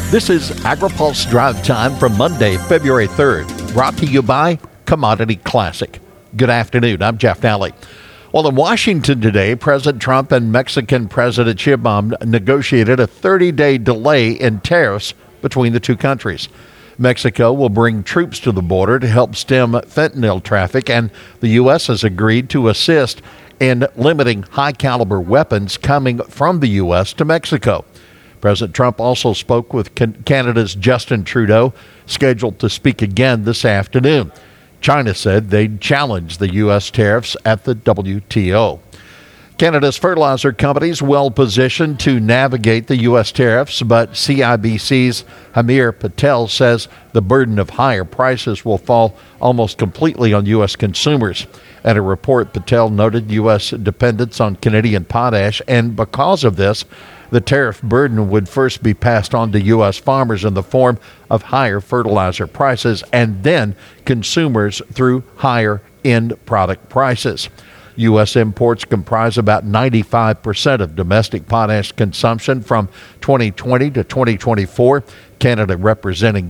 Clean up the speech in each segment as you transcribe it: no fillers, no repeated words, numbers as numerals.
This is AgriPulse Drive Time for Monday, February 3rd, brought to you by Commodity Classic. Good afternoon, I'm Jeff Nally. Well, in Washington today, President Trump and Mexican President Sheinbaum negotiated a 30-day delay in tariffs between the two countries. Mexico will bring troops to the border to help stem fentanyl traffic, and the U.S. has agreed to assist in limiting high-caliber weapons coming from the U.S. to Mexico. President Trump also spoke with Canada's Justin Trudeau, scheduled to speak again this afternoon. China said they'd challenge the U.S. tariffs at the WTO. Canada's fertilizer companies well positioned to navigate the U.S. tariffs, but CIBC's Hamir Patel says the burden of higher prices will fall almost completely on U.S. consumers. At a report, Patel noted U.S. dependence on Canadian potash, and because of this, the tariff burden would first be passed on to U.S. farmers in the form of higher fertilizer prices and then consumers through higher end product prices. U.S. imports comprise about 95% of domestic potash consumption from 2020 to 2024, Canada representing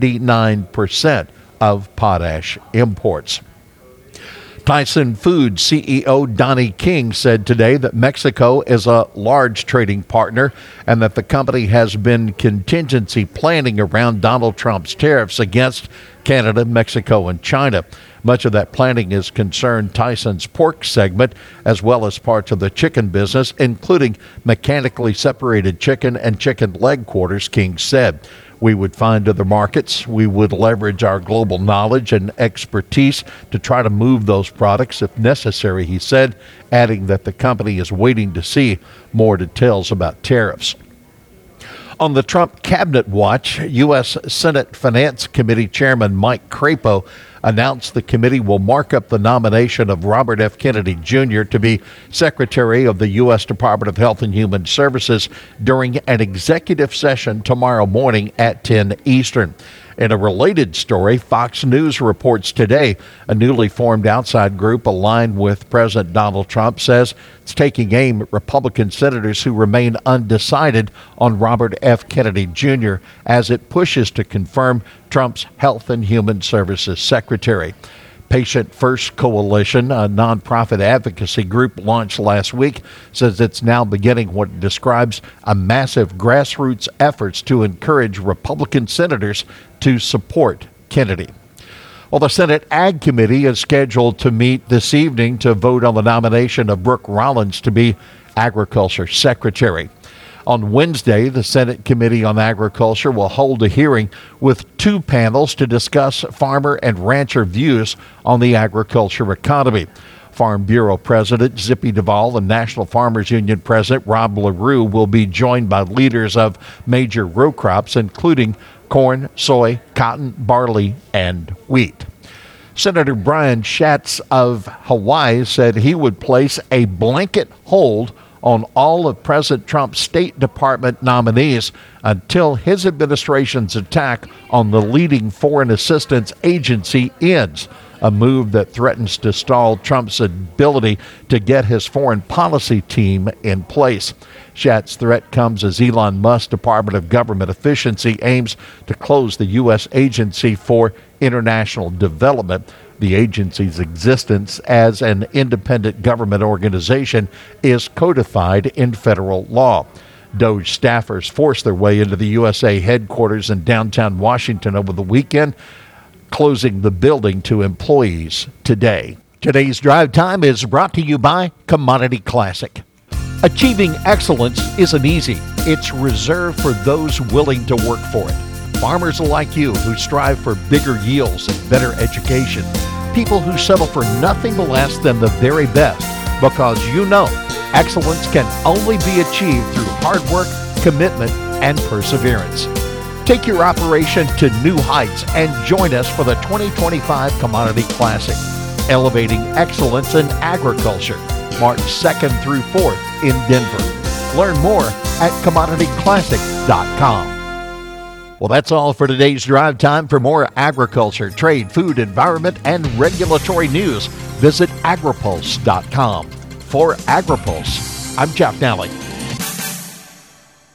79% of potash imports. Tyson Foods CEO Donnie King said today that Mexico is a large trading partner and that the company has been contingency planning around Donald Trump's tariffs against Canada, Mexico, and China. Much of that planning has concerned Tyson's pork segment as well as parts of the chicken business, including mechanically separated chicken and chicken leg quarters, King said. We would find other markets. We would leverage our global knowledge and expertise to try to move those products if necessary, he said, adding that the company is waiting to see more details about tariffs. On the Trump cabinet watch, U.S. Senate Finance Committee Chairman Mike Crapo announced the committee will mark up the nomination of Robert F. Kennedy Jr. to be Secretary of the U.S. Department of Health and Human Services during an executive session tomorrow morning at 10 Eastern. In a related story, Fox News reports today a newly formed outside group aligned with President Donald Trump says it's taking aim at Republican senators who remain undecided on Robert F. Kennedy Jr. as it pushes to confirm Trump's Health and Human Services Secretary. Patient First Coalition, a nonprofit advocacy group launched last week, says it's now beginning what it describes a massive grassroots efforts to encourage Republican senators to support Kennedy. Well, the Senate Ag Committee is scheduled to meet this evening to vote on the nomination of Brooke Rollins to be Agriculture Secretary. On Wednesday, the Senate Committee on Agriculture will hold a hearing with two panels to discuss farmer and rancher views on the agriculture economy. Farm Bureau President Zippy Duvall and National Farmers Union President Rob LaRue will be joined by leaders of major row crops, including corn, soy, cotton, barley, and wheat. Senator Brian Schatz of Hawaii said he would place a blanket hold on all of President Trump's State Department nominees until his administration's attack on the leading foreign assistance agency ends, a move that threatens to stall Trump's ability to get his foreign policy team in place. Schatz's threat comes as Elon Musk's Department of Government Efficiency aims to close the U.S. Agency for International Development. The agency's existence as an independent government organization is codified in federal law. DOJ staffers forced their way into the USA headquarters in downtown Washington over the weekend, closing the building to employees today. Today's Drive Time is brought to you by Commodity Classic. Achieving excellence isn't easy. It's reserved for those willing to work for it. Farmers like you who strive for bigger yields and better education. People who settle for nothing less than the very best because you know excellence can only be achieved through hard work, commitment, and perseverance. Take your operation to new heights and join us for the 2025 Commodity Classic, Elevating Excellence in Agriculture, March 2nd through 4th in Denver. Learn more at commodityclassic.com. Well, that's all for today's Drive Time. For more agriculture, trade, food, environment, and regulatory news, visit agripulse.com. For AgriPulse, I'm Jeff Nally.